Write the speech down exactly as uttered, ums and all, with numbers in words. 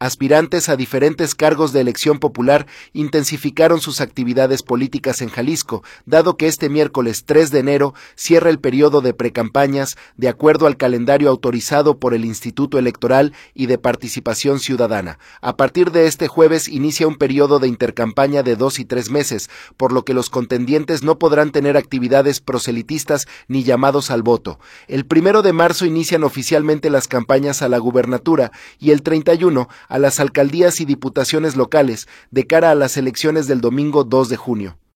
Aspirantes a diferentes cargos de elección popular intensificaron sus actividades políticas en Jalisco, dado que este miércoles tres de enero cierra el periodo de precampañas de acuerdo al calendario autorizado por el Instituto Electoral y de Participación Ciudadana. A partir de este jueves inicia un periodo de intercampaña de dos y tres meses, por lo que los contendientes no podrán tener actividades proselitistas ni llamados al voto. El primero de marzo inician oficialmente las campañas a la gubernatura y el treinta y uno a las alcaldías y diputaciones locales, de cara a las elecciones del domingo dos de junio.